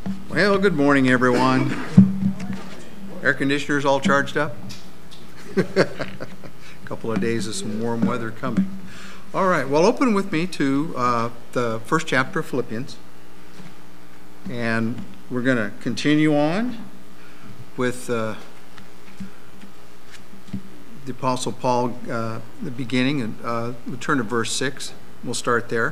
Well, good morning, everyone. Air conditioners all charged up? A couple of days of some warm weather coming. All right, well, open with me to the first chapter of Philippians. And we're going to continue on with the Apostle Paul, the beginning, and we'll turn to verse 6. We'll start there.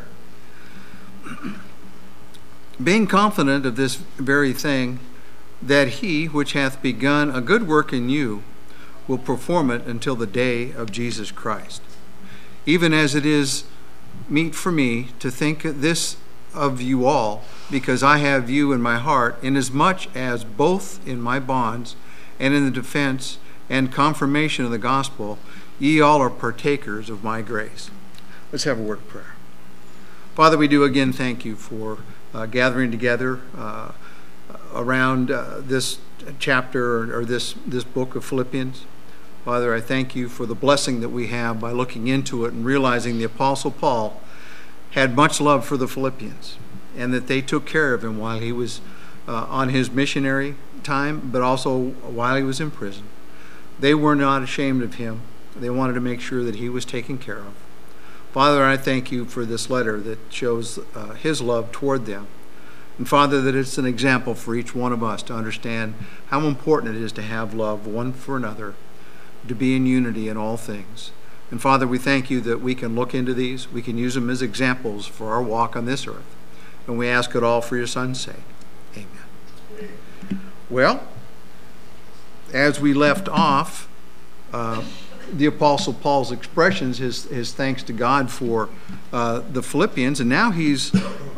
Being confident of this very thing, that he which hath begun a good work in you will perform it until the day of Jesus Christ. Even as it is meet for me to think this of you all, because I have you in my heart, inasmuch as both in my bonds and in the defense and confirmation of the gospel, ye all are partakers of my grace. Let's have a word of prayer. Father, we do again thank you for gathering together around this chapter or this book of Philippians. Father, I thank you for the blessing that we have by looking into it and realizing the Apostle Paul had much love for the Philippians and that they took care of him while he was on his missionary time, but also while he was in prison. They were not ashamed of him. They wanted to make sure that he was taken care of. Father, I thank you for this letter that shows his love toward them. And Father, that it's an example for each one of us to understand how important it is to have love one for another, to be in unity in all things. And Father, we thank you that we can look into these, we can use them as examples for our walk on this earth. And we ask it all for your Son's sake. Amen. Well, as we left off, the Apostle Paul's expressions, his thanks to God for the Philippians, and now he's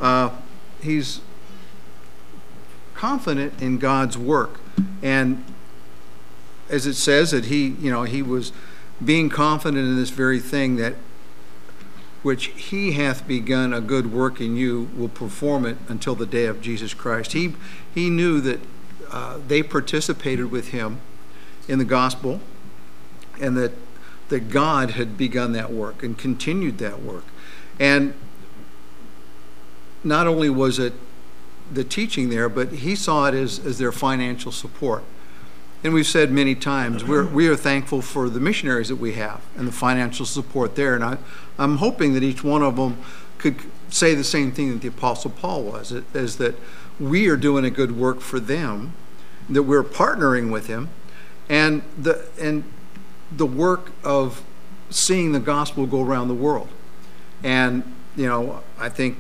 confident in God's work. And as it says that he was being confident in this very thing, that which he hath begun a good work in you will perform it until the day of Jesus Christ. He knew that they participated with him in the gospel, and that God had begun that work and continued that work. And not only was it the teaching there, but he saw it as their financial support. And we've said many times, we are thankful for the missionaries that we have and the financial support there. And I'm hoping that each one of them could say the same thing that the Apostle Paul was, is that we are doing a good work for them, that we're partnering with him, and the work of seeing the gospel go around the world. And, I think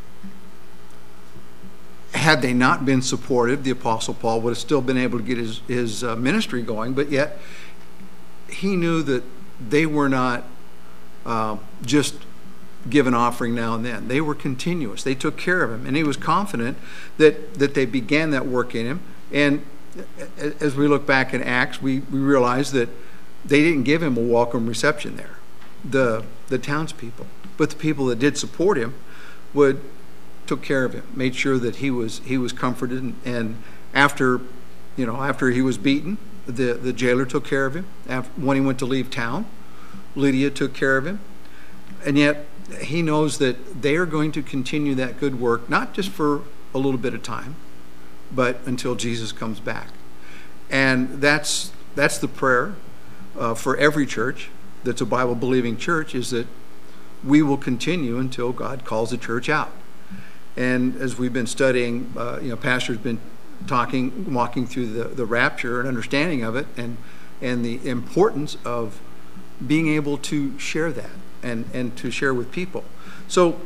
had they not been supportive, the Apostle Paul would have still been able to get his ministry going, but yet he knew that they were not just give an offering now and then. They were continuous. They took care of him, and he was confident that they began that work in him. And as we look back in Acts, we realize that they didn't give him a welcome reception there, the townspeople. But the people that did support him took care of him, made sure that he was comforted. And after he was beaten, the jailer took care of him. When he went to leave town, Lydia took care of him. And yet he knows that they are going to continue that good work, not just for a little bit of time, but until Jesus comes back. And that's the prayer for every church that's a Bible-believing church, is that we will continue until God calls the church out. And as we've been studying, Pastor's been walking through the rapture and understanding of it, and the importance of being able to share that and to share with people. So,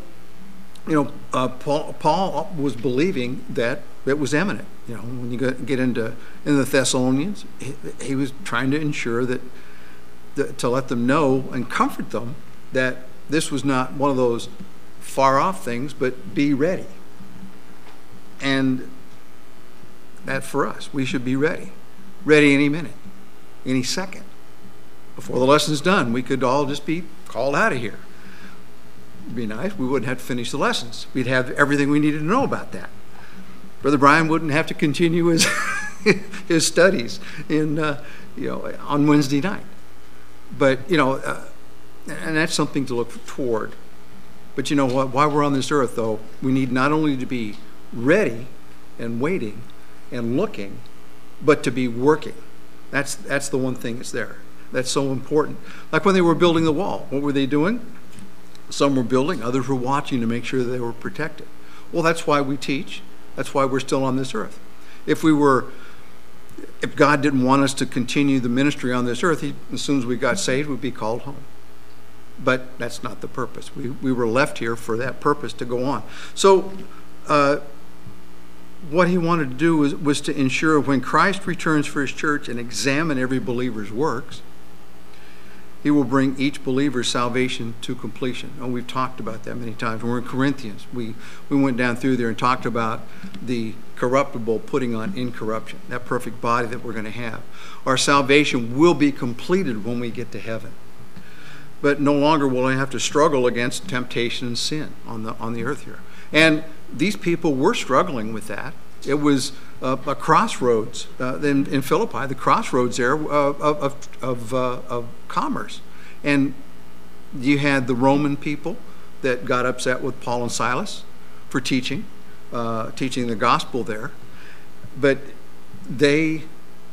Paul was believing that it was imminent. When you get into the Thessalonians, he was trying to ensure that to let them know and comfort them that this was not one of those far off things, but be ready. And that for us, we should be ready any minute, any second. Before the lesson's done, we could all just be called out of here. It'd be nice. We wouldn't have to finish the lessons. We'd have everything we needed to know about that. Brother Brian wouldn't have to continue his studies on Wednesday night. But and that's something to look toward. But you know what? While we're on this earth, though, we need not only to be ready and waiting and looking, but to be working. That's the one thing that's there. That's so important. Like when they were building the wall, what were they doing? Some were building, others were watching to make sure they were protected. Well, that's why we teach. That's why we're still on this earth. If God didn't want us to continue the ministry on this earth, as soon as we got saved, we'd be called home. But that's not the purpose. We were left here for that purpose to go on. So what he wanted to do was to ensure when Christ returns for his church and examine every believer's works, he will bring each believer's salvation to completion. And we've talked about that many times. When we're in Corinthians, we went down through there and talked about the corruptible putting on incorruption, that perfect body that we're going to have. Our salvation will be completed when we get to heaven. But no longer will I have to struggle against temptation and sin on the earth here. And these people were struggling with that. It was a crossroads in Philippi, the crossroads there of commerce. And you had the Roman people that got upset with Paul and Silas for teaching the gospel there. But they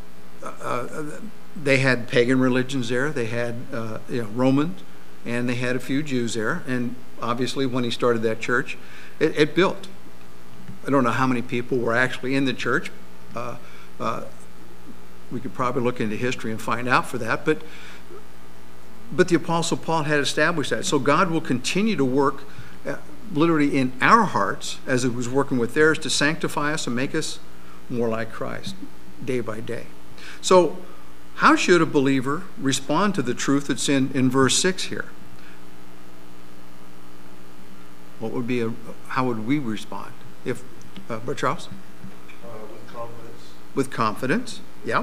had pagan religions there. They had Romans, and they had a few Jews there. And obviously, when he started that church, it built. I don't know how many people were actually in the church. We could probably look into history and find out for that. But the Apostle Paul had established that. So God will continue to work literally in our hearts as it was working with theirs to sanctify us and make us more like Christ day by day. So how should a believer respond to the truth that's in verse 6 here? How would we respond? If Charles? With confidence. With confidence, yeah.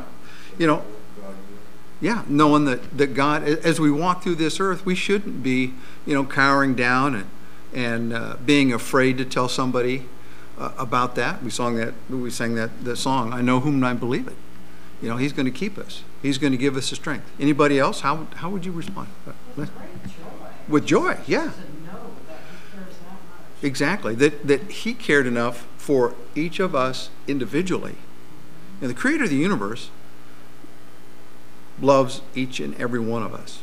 Yeah, knowing that God, as we walk through this earth, we shouldn't be, cowering down and being afraid to tell somebody about that. We sang that song, I Know Whom I Believe It. He's going to keep us. He's going to give us the strength. Anybody else? How would you respond? With great joy. With joy, yeah. To know that he cares that much. Exactly. That he cared enough for each of us individually. And the creator of the universe loves each and every one of us.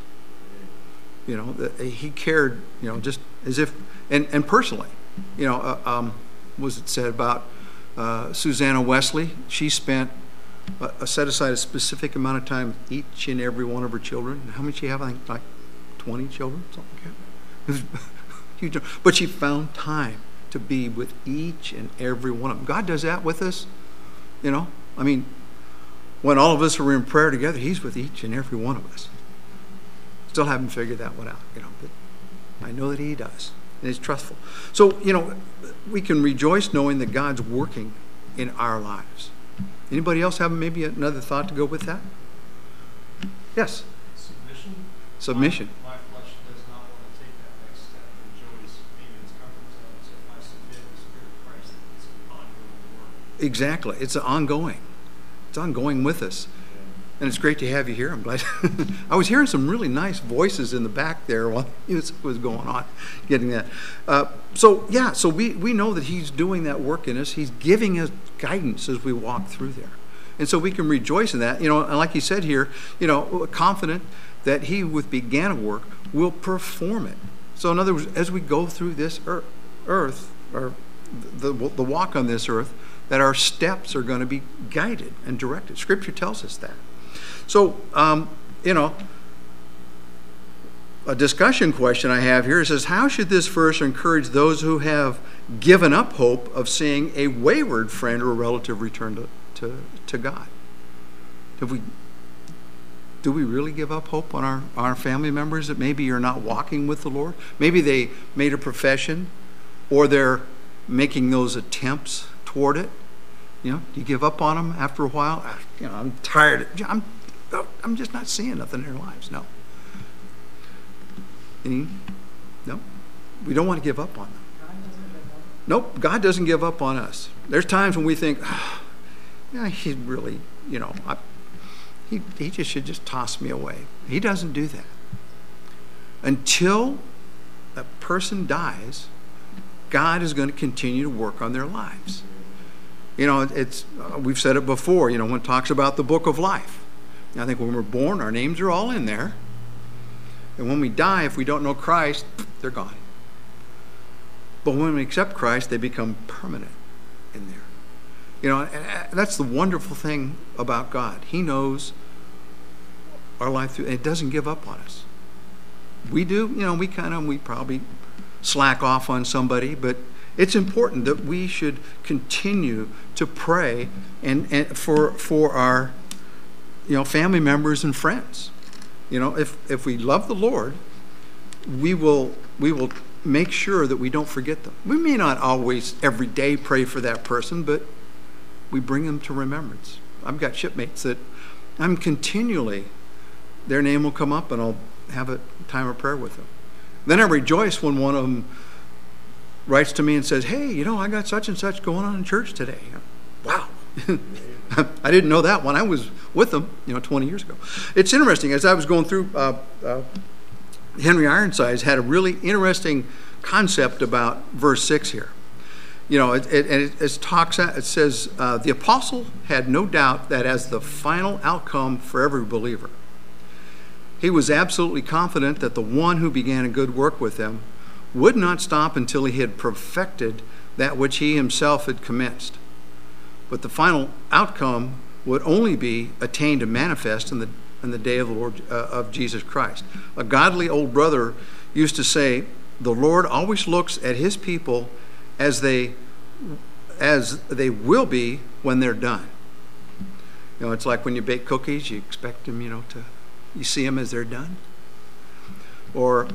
He cared, just as if, and personally, was it said about Susanna Wesley? She spent set aside a specific amount of time with each and every one of her children. How many did she have? I think like 20 children, something like that. It was huge. But she found time to be with each and every one of them. God does that with us. When all of us are in prayer together, he's with each and every one of us. Still haven't figured that one out, but I know that he does, and he's trustful. So, we can rejoice knowing that God's working in our lives. Anybody else have maybe another thought to go with that? Yes? Submission. My flesh does not want to take that next step. And Joey's being in his comfort zone. So if I submit to the Spirit of Christ, it's an ongoing work. Exactly. It's ongoing. It's ongoing with us. And it's great to have you here. I'm glad. I was hearing some really nice voices in the back there while it was going on, getting that. So we know that he's doing that work in us. He's giving us guidance as we walk through there. And so we can rejoice in that. And like he said here, confident that he who began a work will perform it. So in other words, as we go through this earth, or the walk on this earth, that our steps are going to be guided and directed. Scripture tells us that. So, a discussion question I have here says, how should this verse encourage those who have given up hope of seeing a wayward friend or relative return to God? Do we really give up hope on our family members that maybe are not walking with the Lord? Maybe they made a profession, or they're making those attempts toward it. Do you give up on them after a while? I'm tired. I'm just not seeing nothing in their lives. No. No. We don't want to give up on them. God doesn't give up. Nope. God doesn't give up on us. There's times when we think, he really, he just should just toss me away. He doesn't do that. Until a person dies, God is going to continue to work on their lives. You know, we've said it before, you know, when it talks about the book of life. I think when we're born, our names are all in there. And when we die, if we don't know Christ, they're gone. But when we accept Christ, they become permanent in there. You know, and that's the wonderful thing about God. He knows our life through, and it doesn't give up on us. We do, you know, we probably slack off on somebody, but it's important that we should continue to pray and for our, you know, family members and friends. You know, if we love the Lord, we will make sure that we don't forget them. We may not always every day pray for that person, but we bring them to remembrance. I've got shipmates that I'm continually, their name will come up and I'll have a time of prayer with them. Then I rejoice when one of them writes to me and says, hey, you know, I got such and such going on in church today. Wow. I didn't know that when I was with them, you know, 20 years ago. It's interesting. As I was going through, Henry Ironsides had a really interesting concept about verse 6 here. You know, it says, the apostle had no doubt that as the final outcome for every believer, he was absolutely confident that the one who began a good work with them would not stop until he had perfected that which he himself had commenced. But the final outcome would only be attained and manifest in the day of the Lord of Jesus Christ. A godly old brother used to say, the Lord always looks at his people as they will be when they're done. You know, it's like when you bake cookies, you expect them, you know, you see them as they're done. Or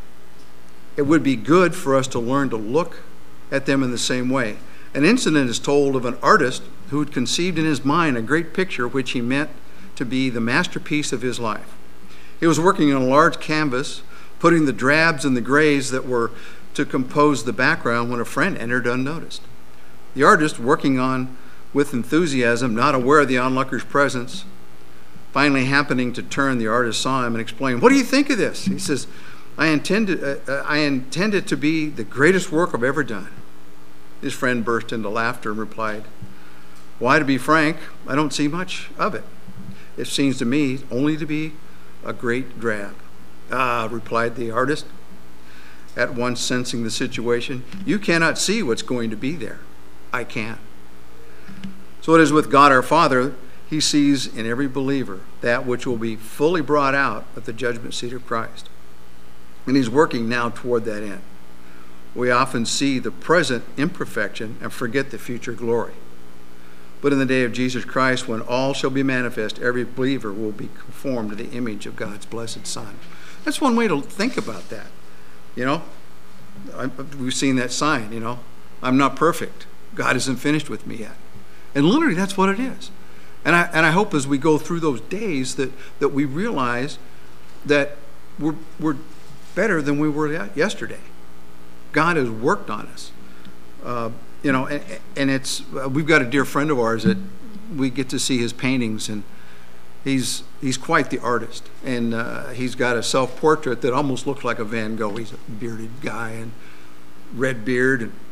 it would be good for us to learn to look at them in the same way. An incident is told of an artist who had conceived in his mind a great picture which he meant to be the masterpiece of his life. He was working on a large canvas, putting the drabs and the grays that were to compose the background when a friend entered unnoticed. The artist, working on with enthusiasm, not aware of the onlooker's presence, finally happening to turn, the artist saw him and explained, what do you think of this? He says, I intend it to be the greatest work I've ever done. His friend burst into laughter and replied, why, to be frank, I don't see much of it. It seems to me only to be a great drab. Ah, replied the artist, at once sensing the situation. You cannot see what's going to be there. I can. So it is with God our Father. He sees in every believer that which will be fully brought out at the judgment seat of Christ. And he's working now toward that end. We often see the present imperfection and forget the future glory. But in the day of Jesus Christ, when all shall be manifest, every believer will be conformed to the image of God's blessed Son. That's one way to think about that. You know, we've seen that sign, you know, I'm not perfect. God isn't finished with me yet. And literally that's what it is. And I hope as we go through those days that we realize that we're better than we were yesterday. God has worked on us. You know, and it's we've got a dear friend of ours that we get to see his paintings, and he's quite the artist. And he's got a self-portrait that almost looks like a Van Gogh. He's a bearded guy and red beard, and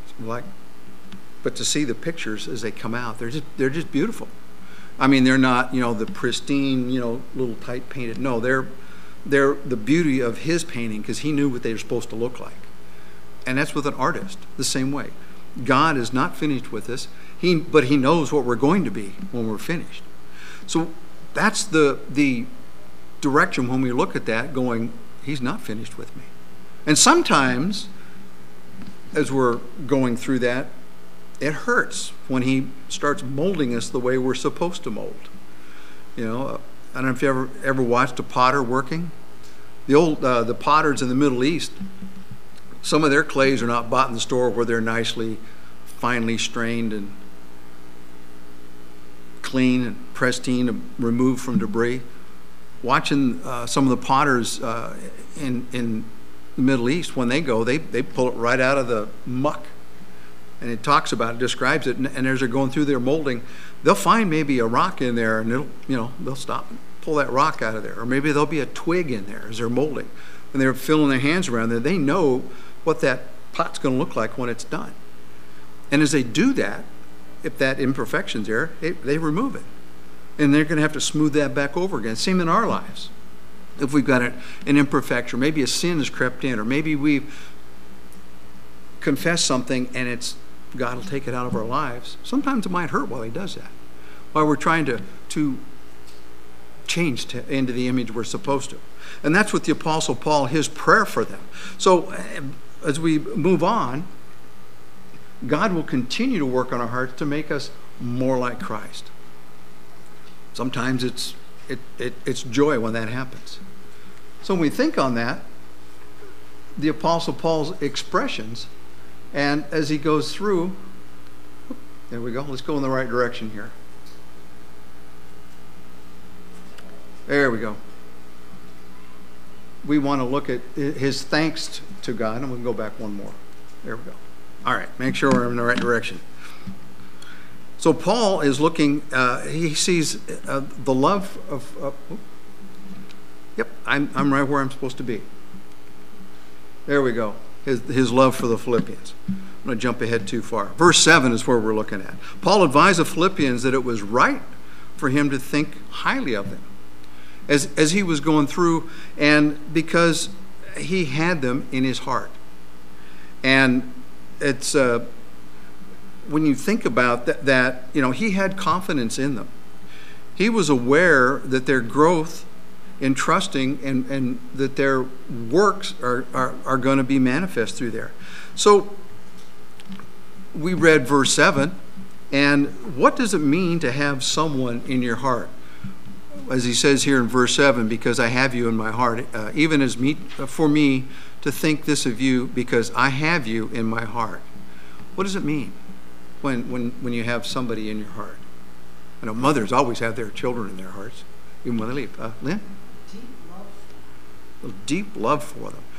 but to see the pictures as they come out, they're just beautiful. I mean, they're not, you know, the pristine, you know, little tight painted. No, they're the beauty of his painting, because he knew what they were supposed to look like. And that's with an artist, the same way. God is not finished with us, but he knows what we're going to be when we're finished. So that's the direction when we look at that, going, he's not finished with me. And sometimes, as we're going through that, it hurts when he starts molding us the way we're supposed to mold. You know, I don't know if you ever watched a potter working. The potters in the Middle East, some of their clays are not bought in the store where they're nicely, finely strained and clean and pristine and removed from debris. Watching some of the potters in the Middle East, when they go, they pull it right out of the muck. And it talks about it, describes it, and as they're going through their molding, they'll find maybe a rock in there, and they'll stop and pull that rock out of there. Or maybe there'll be a twig in there as they're molding. And they're filling their hands around there. They know what that pot's going to look like when it's done. And as they do that, if that imperfection's there, they remove it. And they're going to have to smooth that back over again. Same in our lives. If we've got an imperfection, maybe a sin has crept in, or maybe we've confessed something and God will take it out of our lives. Sometimes it might hurt while he does that, while we're trying to change into the image we're supposed to. And that's what the Apostle Paul, his prayer for them. So as we move on, God will continue to work on our hearts to make us more like Christ. Sometimes it's joy when that happens. So when we think on that, the Apostle Paul's expressions, and as he goes through, there we go, let's go in the right direction here. There we go. We want to look at his thanks to God, and we can go back one more. There we go. All right, make sure we're in the right direction. So Paul is looking, he sees the love of, yep, I'm right where I'm supposed to be. There we go. His love for the Philippians. I'm going to jump ahead too far. Verse 7 is where we're looking at. Paul advised the Philippians that it was right for him to think highly of them as he was going through, and because he had them in his heart. And it's when you think about that, he had confidence in them. He was aware that their growth in trusting and that their works are going to be manifest through there. So we read verse 7, and what does it mean to have someone in your heart? As he says here in verse 7, because I have you in my heart, even as for me to think this of you, because I have you in my heart. What does it mean when you have somebody in your heart? I know mothers always have their children in their hearts, even when they leave. Lynn? Deep love for them.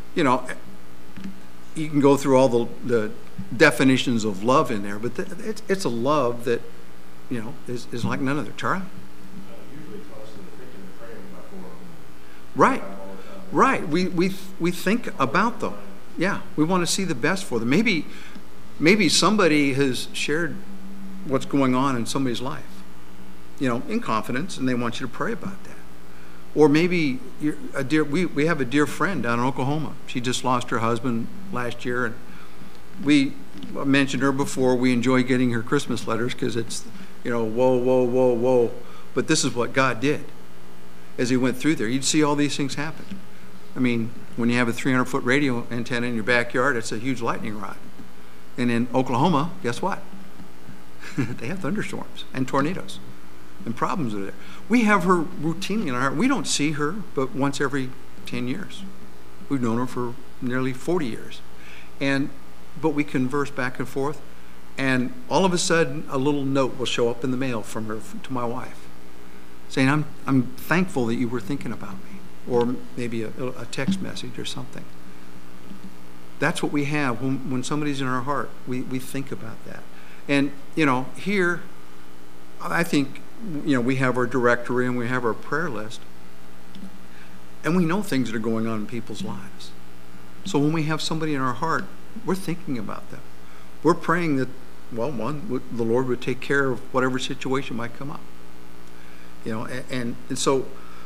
You can go through all the definitions of love in there, but it's a love that, is like none other. Tara? Usually constantly thinking and praying about them. Right. Right. We think about them. Yeah. We want to see the best for them. Maybe somebody has shared what's going on in somebody's life, in confidence, and they want you to pray about that. Or maybe we have a dear friend down in Oklahoma. She just lost her husband last year, and we mentioned her before. We enjoy getting her Christmas letters because it's, whoa, whoa, whoa, whoa. But this is what God did as he went through there. You'd see all these things happen. I mean, when you have a 300-foot radio antenna in your backyard, it's a huge lightning rod. And in Oklahoma, guess what? They have thunderstorms and tornadoes and problems with it. We have her routinely in our heart. We don't see her but once every 10 years. We've known her for nearly 40 years. But we converse back and forth, and all of a sudden a little note will show up in the mail from her to my wife saying, I'm thankful that you were thinking about me, or maybe a text message or something. That's what we have when somebody's in our heart. We think about that. And, here, I think, we have our directory and we have our prayer list. And we know things that are going on in people's lives. So when we have somebody in our heart, we're thinking about them. We're praying that, the Lord would take care of whatever situation might come up. And so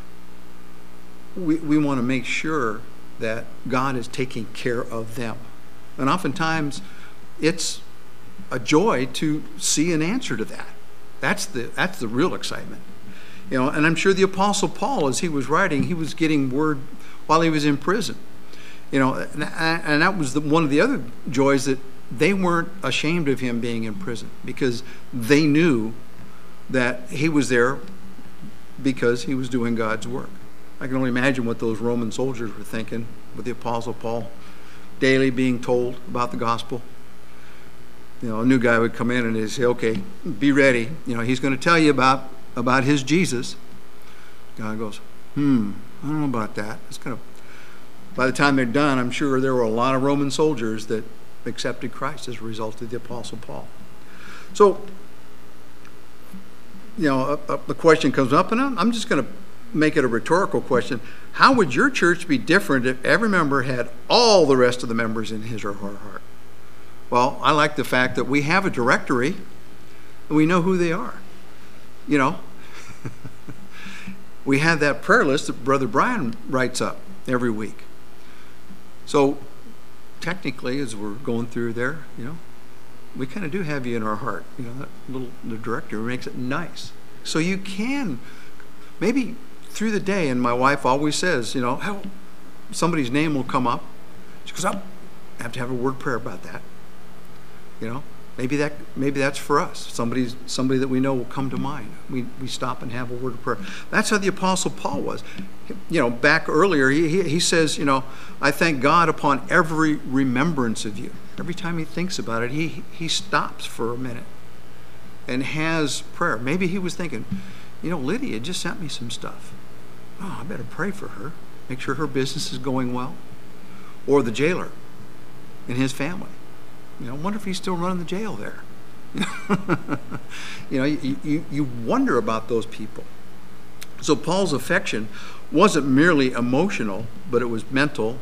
we want to make sure that God is taking care of them. And oftentimes, it's a joy to see an answer to that. That's the real excitement. And I'm sure the Apostle Paul, as he was writing, he was getting word while he was in prison. And that was one of the other joys, that they weren't ashamed of him being in prison, because they knew that he was there because he was doing God's work. I can only imagine what those Roman soldiers were thinking with the Apostle Paul daily being told about the gospel. A new guy would come in and he'd say, okay, be ready. He's going to tell you about his Jesus. God goes, I don't know about that. By the time they're done, I'm sure there were a lot of Roman soldiers that accepted Christ as a result of the Apostle Paul. So, the question comes up, and I'm just going to make it a rhetorical question. How would your church be different if every member had all the rest of the members in his or her heart? Well, I like the fact that we have a directory, and we know who they are. You know, we have that prayer list that Brother Brian writes up every week. So technically, as we're going through there, you know, we kind of do have you in our heart. You know, the director makes it nice. So you can, maybe through the day, and my wife always says, you know, how somebody's name will come up. She goes, oh, I have to have a word prayer about that. You know, maybe that's for us. Somebody that we know will come to mind. We stop and have a word of prayer. That's how the Apostle Paul was. You know, back earlier, he says, you know, I thank God upon every remembrance of you. Every time he thinks about it, he stops for a minute and has prayer. Maybe he was thinking, you know, Lydia just sent me some stuff. Oh, I better pray for her. Make sure her business is going well. Or the jailer and his family. You know, I wonder if he's still running the jail there. You know, you wonder about those people. So Paul's affection wasn't merely emotional, but it was mental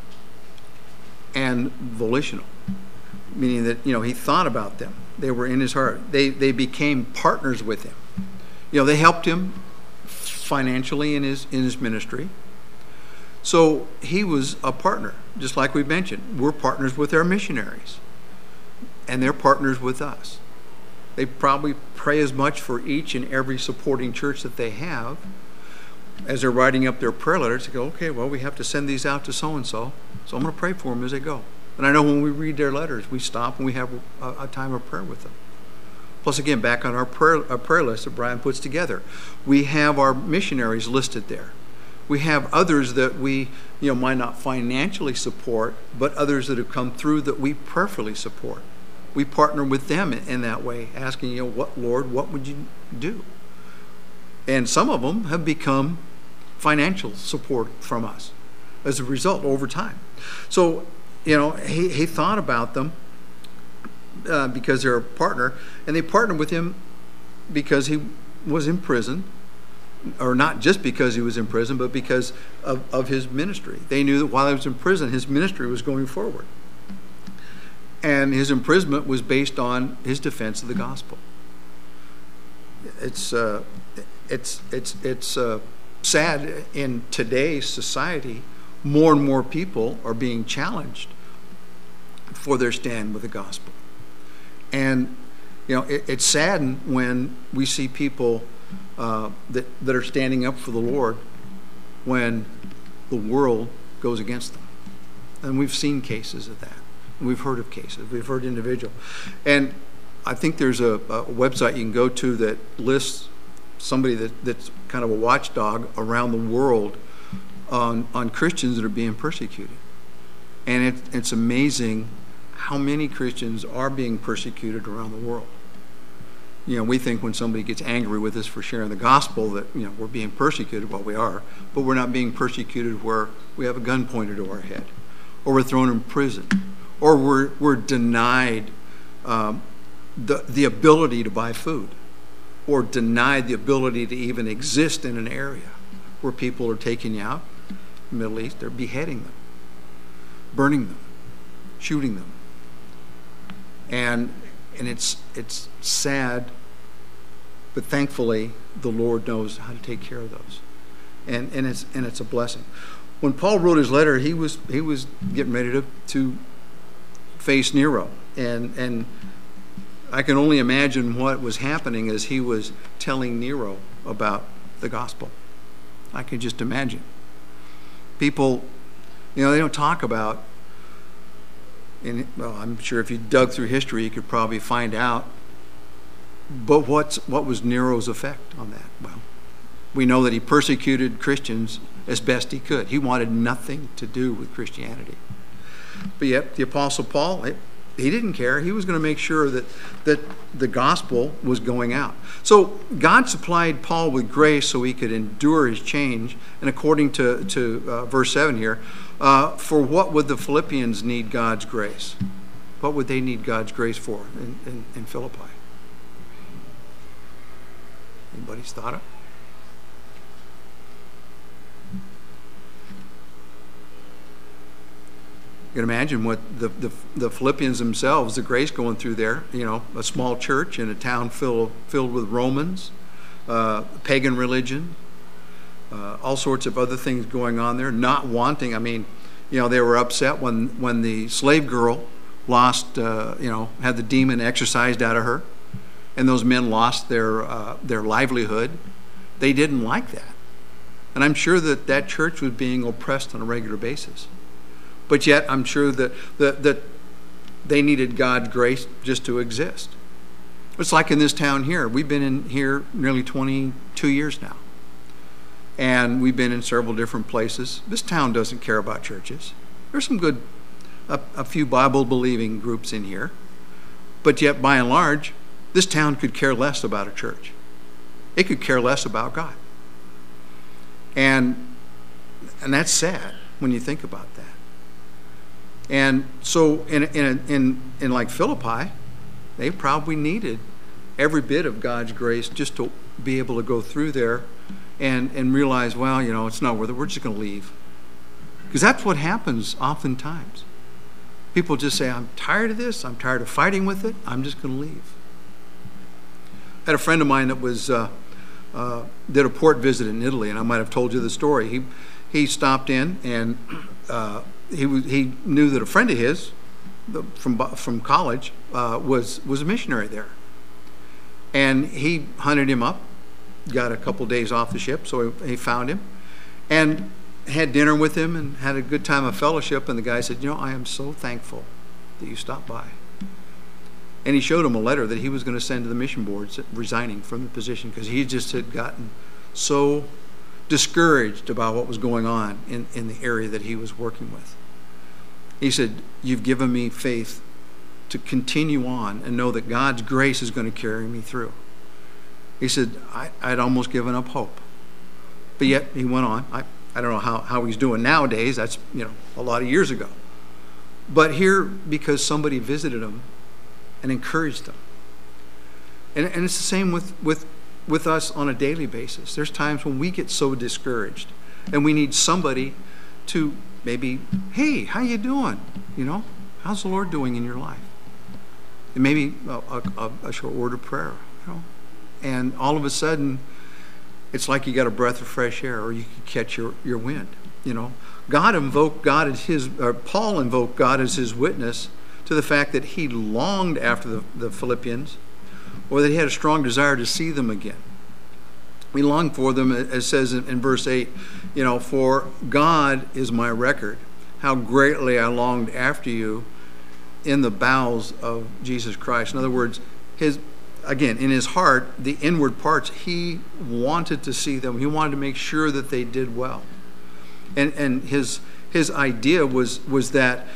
and volitional. Meaning that, you know, he thought about them. They were in his heart. They became partners with him. You know, they helped him financially in his ministry. So he was a partner, just like we mentioned. We're partners with our missionaries, and they're partners with us. They probably pray as much for each and every supporting church that they have. As they're writing up their prayer letters, they go, okay, well, we have to send these out to so-and-so, so I'm going to pray for them as they go. And I know when we read their letters, we stop and we have a time of prayer with them. Plus, again, back on our prayer list that Brian puts together, we have our missionaries listed there. We have others that we, you know, might not financially support, but others that have come through that we prayerfully support. We partner with them in that way, asking, you know, what, Lord, what would you do? And some of them have become financial support from us as a result over time. So, you know, he thought about them because they're a partner, and they partnered with him because he was in prison. Or not just because he was in prison, but because of his ministry. They knew that while he was in prison, his ministry was going forward. And his imprisonment was based on his defense of the gospel. It's sad in today's society, more and more people are being challenged for their stand with the gospel. And, you know, it's saddened when we see people that are standing up for the Lord when the world goes against them. And we've seen cases of that. We've heard of cases. We've heard individual. And I think there's a website you can go to that lists somebody that's kind of a watchdog around the world on Christians that are being persecuted. And it's amazing how many Christians are being persecuted around the world. You know, we think when somebody gets angry with us for sharing the gospel that, you know, we're being persecuted. Well, we are, but we're not being persecuted where we have a gun pointed to our head, or we're thrown in prison, or we're denied the ability to buy food, or denied the ability to even exist in an area where people are taking you out. In the Middle East, they're beheading them, burning them, shooting them, and it's sad, but thankfully the Lord knows how to take care of those, and it's a blessing. When Paul wrote his letter, he was getting ready to face Nero, and I can only imagine what was happening as he was telling Nero about the gospel. I can just imagine. People, you know, they don't talk about. And, well, I'm sure if you dug through history, you could probably find out. But what was Nero's effect on that? Well, we know that he persecuted Christians as best he could. He wanted nothing to do with Christianity. But yet, the Apostle Paul, he didn't care. He was going to make sure that the gospel was going out. So God supplied Paul with grace so he could endure his change. And according to verse 7 here, for what would the Philippians need God's grace? What would they need God's grace for in Philippi? Anybody's thought of? You can imagine what the Philippians themselves, the grace going through there, a small church in a town filled with Romans, pagan religion, all sorts of other things going on there, not wanting. I mean, they were upset when the slave girl lost, had the demon exorcised out of her, and those men lost their livelihood. They didn't like that. And I'm sure that church was being oppressed on a regular basis. But yet, I'm sure that they needed God's grace just to exist. It's like in this town here. We've been in here nearly 22 years now. And we've been in several different places. This town doesn't care about churches. There's some good, a few Bible-believing groups in here. But yet, by and large, this town could care less about a church. It could care less about God. And that's sad when you think about that. And so in like Philippi, they probably needed every bit of God's grace just to be able to go through there and realize, well, it's not worth it. We're just going to leave. Because that's what happens oftentimes. People just say, I'm tired of this. I'm tired of fighting with it. I'm just going to leave. I had a friend of mine that was did a port visit in Italy, and I might have told you the story. He stopped in, and he knew that a friend of his from college was a missionary there, and he hunted him up, got a couple days off the ship, so he found him, and had dinner with him, and had a good time of fellowship. And the guy said, I am so thankful that you stopped by. And he showed him a letter that he was going to send to the mission boards resigning from the position, because he just had gotten so discouraged about what was going on in the area that he was working with. He said, you've given me faith to continue on and know that God's grace is going to carry me through. He said, I'd almost given up hope. But yet he went on. I don't know how he's doing nowadays. That's a lot of years ago. But here, because somebody visited him and encouraged him. And it's the same with us on a daily basis. There's times when we get so discouraged and we need somebody to maybe, hey, how you doing? How's the Lord doing in your life? And maybe a short word of prayer, And all of a sudden, it's like you got a breath of fresh air, or you can catch your wind. Paul invoked God as his witness to the fact that he longed after the Philippians, or that he had a strong desire to see them again. We long for them, as it says in verse 8, for God is my record, how greatly I longed after you in the bowels of Jesus Christ. In other words, in his heart, the inward parts, he wanted to see them. He wanted to make sure that they did well. And his idea was that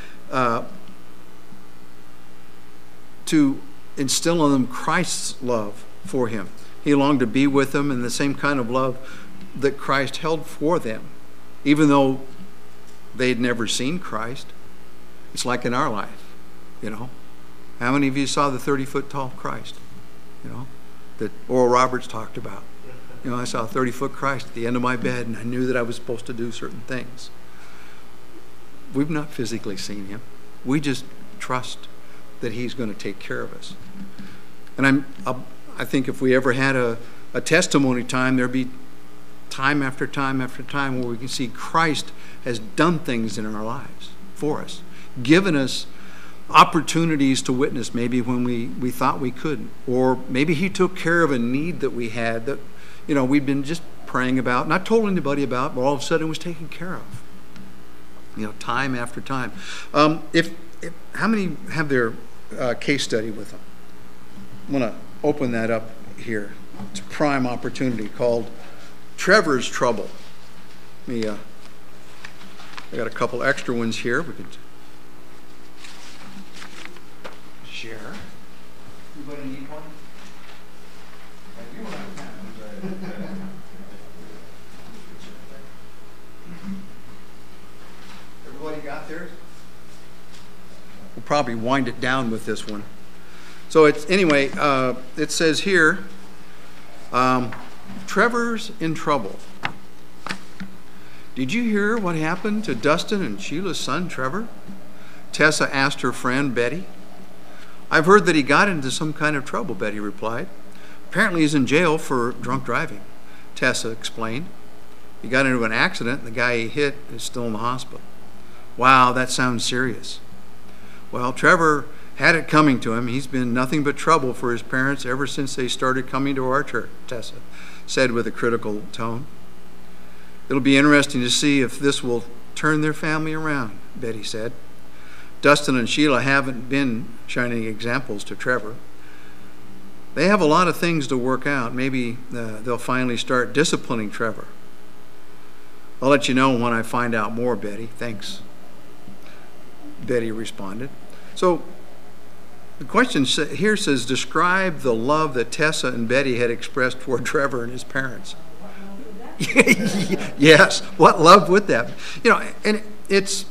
to instill in them Christ's love for him. He longed to be with them in the same kind of love that Christ held for them. Even though they'd never seen Christ, it's like in our life, How many of you saw the 30-foot tall Christ, that Oral Roberts talked about? I saw a 30-foot Christ at the end of my bed, and I knew that I was supposed to do certain things. We've not physically seen him. We just trust that he's going to take care of us. And I think if we ever had a testimony time, there'd be time after time after time where we can see Christ has done things in our lives for us, given us opportunities to witness maybe when we thought we couldn't, or maybe he took care of a need that we had that we'd been just praying about, not told anybody about, but all of a sudden it was taken care of. Time after time. If how many have their case study with them? I'm going to open that up here. It's a prime opportunity called Trevor's Trouble. I got a couple extra ones here. We could share. Anybody need one? We don't have time. Everybody got theirs? We'll probably wind it down with this one. So it says here, Trevor's in trouble. Did you hear what happened to Dustin and Sheila's son, Trevor? Tessa asked her friend, Betty. I've heard that he got into some kind of trouble, Betty replied. Apparently he's in jail for drunk driving, Tessa explained. He got into an accident and the guy he hit is still in the hospital. Wow, that sounds serious. Well, Trevor had it coming to him. He's been nothing but trouble for his parents ever since they started coming to our church, Tessa said with a critical tone. It'll be interesting to see if this will turn their family around, Betty said. Dustin and Sheila haven't been shining examples to Trevor. They have a lot of things to work out. Maybe they'll finally start disciplining Trevor. I'll let you know when I find out more, Betty. Thanks, Betty responded. So the question here says, describe the love that Tessa and Betty had expressed toward Trevor and his parents. Yes, what love would that be? And it's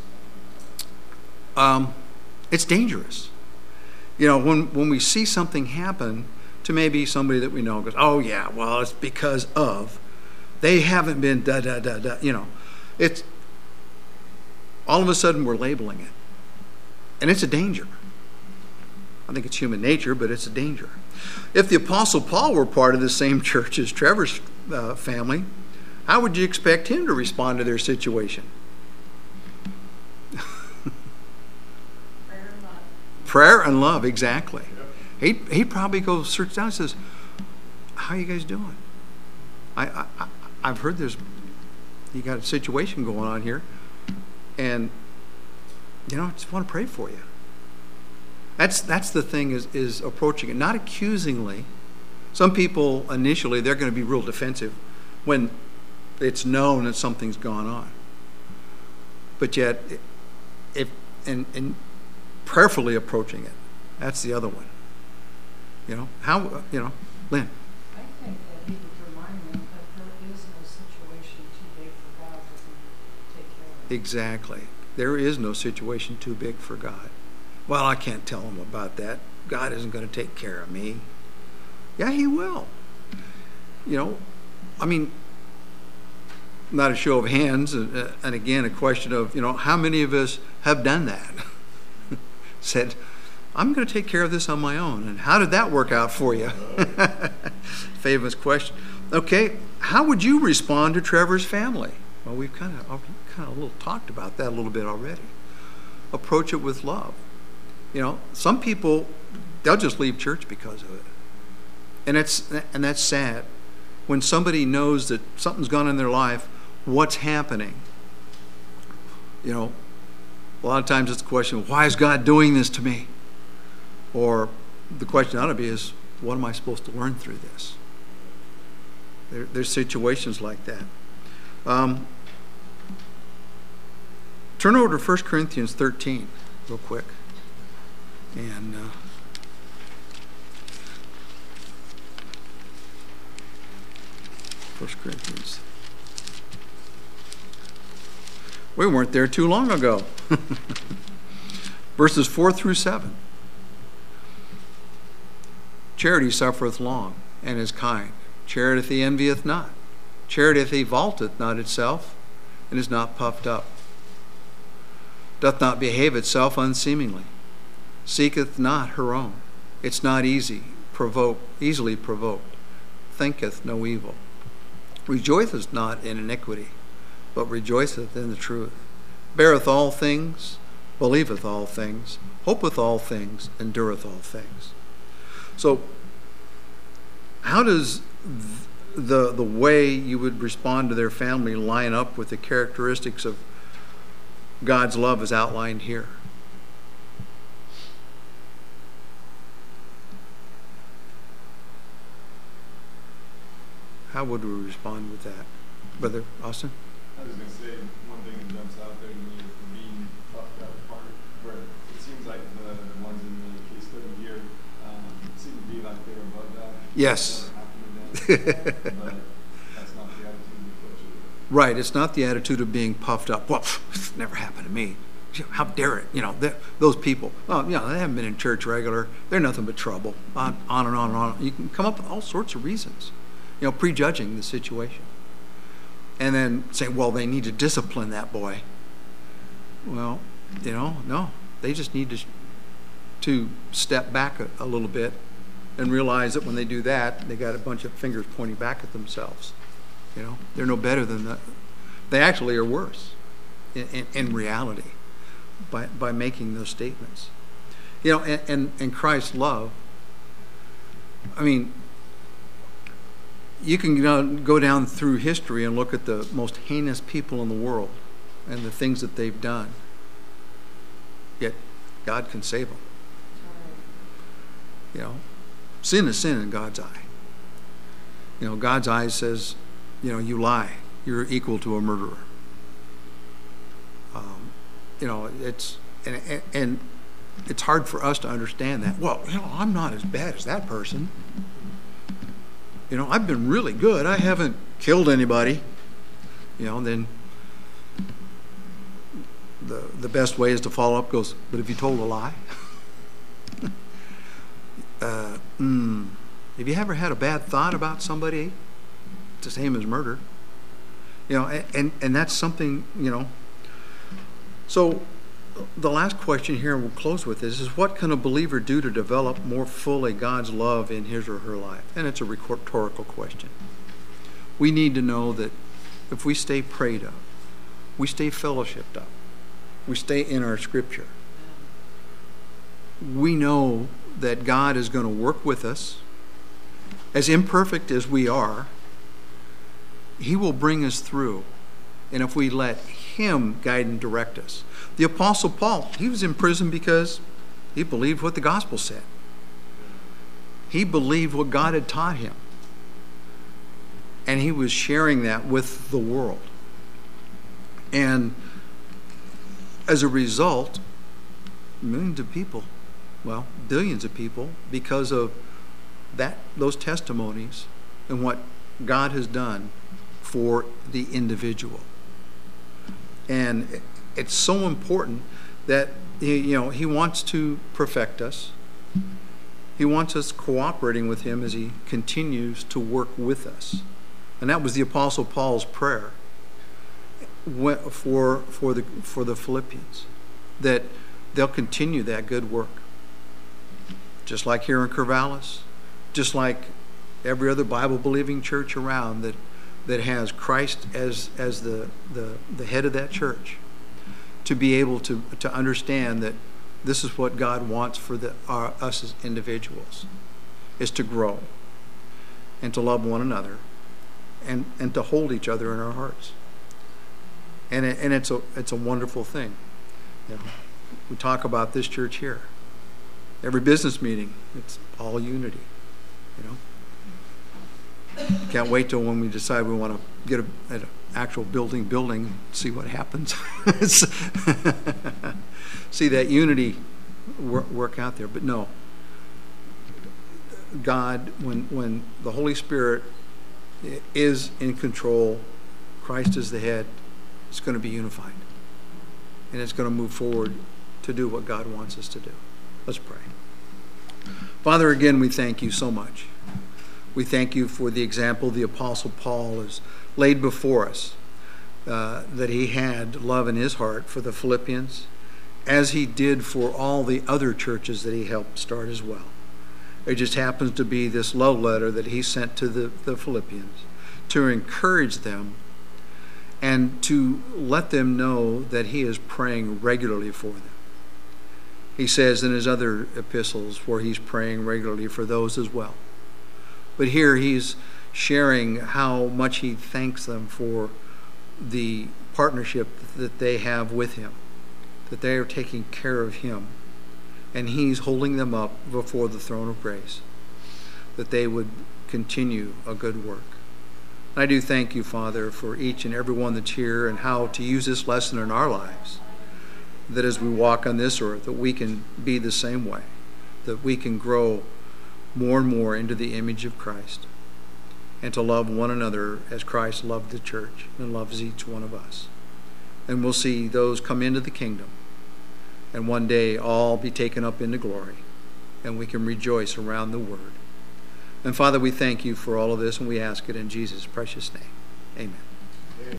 dangerous. When we see something happen to maybe somebody that we know, goes, oh yeah, well, it's because of, they haven't been da-da-da-da, it's, all of a sudden we're labeling it. And it's a danger. I think it's human nature, but it's a danger. If the Apostle Paul were part of the same church as Trevor's family, how would you expect him to respond to their situation? Prayer and love. Prayer and love, exactly. He'd probably go search down and says, how are you guys doing? I've heard you got a situation going on here, and I just want to pray for you. That's the thing is approaching it, not accusingly. Some people initially, they're going to be real defensive when it's known that something's gone on. But yet, and prayerfully approaching it, that's the other one. Lynn. I think that he would remind them that there is no situation too big for God that can take care of it. Exactly. There is no situation too big for God. Well, I can't tell him about that. God isn't going to take care of me. Yeah, he will. Not a show of hands, and again, a question of, how many of us have done that? Said, I'm going to take care of this on my own. And how did that work out for you? Famous question. Okay, how would you respond to Trevor's family? Well, we've kind of talked about that a little bit already. Approach it with love. Some people, they'll just leave church because of it. And that's sad. When somebody knows that something's gone in their life, what's happening? A lot of times it's the question, why is God doing this to me? Or the question ought to be is, what am I supposed to learn through this? There's situations like that. Turn over to 1 Corinthians 13 real quick. And 1 Corinthians. We weren't there too long ago. Verses 4 through 7. Charity suffereth long, and is kind. Charity envieth not. Charity vaunteth not itself, and is not puffed up. Doth not behave itself unseemingly. Seeketh not her own. It's not easily provoked. Thinketh no evil. Rejoiceth not in iniquity, but rejoiceth in the truth. Beareth all things, believeth all things, hopeth all things, endureth all things. So, how does the way you would respond to their family line up with the characteristics of God's love as outlined here? How would we respond with that? Brother Austin? I was going to say, one thing that jumps out there to me is the being puffed up part, where it seems like the ones in the case study here seem to be like they're above that. Yes. But that's not the attitude we approach it with. Right, it's not the attitude of being puffed up. Well, it's never happened to me. How dare it? Those people. Well, they haven't been in church regular. They're nothing but trouble. On and on and on. You can come up with all sorts of reasons. Prejudging the situation. And then say, well, they need to discipline that boy. Well, no. They just need to step back a little bit and realize that when they do that, they got a bunch of fingers pointing back at themselves. They're no better than that. They actually are worse in reality by making those statements. And Christ's love, I mean, you can go down through history and look at the most heinous people in the world and the things that they've done. Yet God can save them. Sin is sin in God's eye. God's eye says, you lie, you're equal to a murderer. And it's hard for us to understand that. Well, I'm not as bad as that person. I've been really good. I haven't killed anybody. Then the best way is to follow up goes, but if you told a lie? Have you ever had a bad thought about somebody? It's the same as murder. And that's something, So the last question here, and we'll close with this, is what can a believer do to develop more fully God's love in his or her life? And it's a rhetorical question. We need to know that if we stay prayed up, we stay fellowshipped up, we stay in our Scripture, we know that God is going to work with us. As imperfect as we are, He will bring us through. And if we let Him guide and direct us. The Apostle Paul, he was in prison because he believed what the gospel said. He believed what God had taught him. And he was sharing that with the world. And as a result, millions of people, well, billions of people, because of those testimonies and what God has done for the individual. And it's so important that He wants to perfect us. He wants us cooperating with Him as He continues to work with us. And that was the Apostle Paul's prayer for the Philippians, that they'll continue that good work. Just like here in Corvallis, just like every other Bible-believing church around that has Christ as the head of that church, to be able to understand that this is what God wants for us as individuals, is to grow and to love one another and to hold each other in our hearts. And it's a wonderful thing. We talk about this church here. Every business meeting, it's all unity. Can't wait till when we decide we want to get an actual building and see what happens. See that unity work out there. But no, God, when the Holy Spirit is in control, Christ is the head, it's going to be unified. And it's going to move forward to do what God wants us to do. Let's pray. Father, again, we thank you so much. We thank you for the example the Apostle Paul has laid before us, that he had love in his heart for the Philippians, as he did for all the other churches that he helped start as well. It just happens to be this love letter that he sent to the Philippians to encourage them and to let them know that he is praying regularly for them. He says in his other epistles where he's praying regularly for those as well. But here he's sharing how much he thanks them for the partnership that they have with him, that they are taking care of him, and he's holding them up before the throne of grace, that they would continue a good work. And I do thank you, Father, for each and every one that's here and how to use this lesson in our lives, that as we walk on this earth, that we can be the same way, that we can grow more and more into the image of Christ, and to love one another as Christ loved the church and loves each one of us. And we'll see those come into the kingdom, and one day all be taken up into glory, and we can rejoice around the word. And Father, we thank you for all of this, and we ask it in Jesus' precious name. Amen.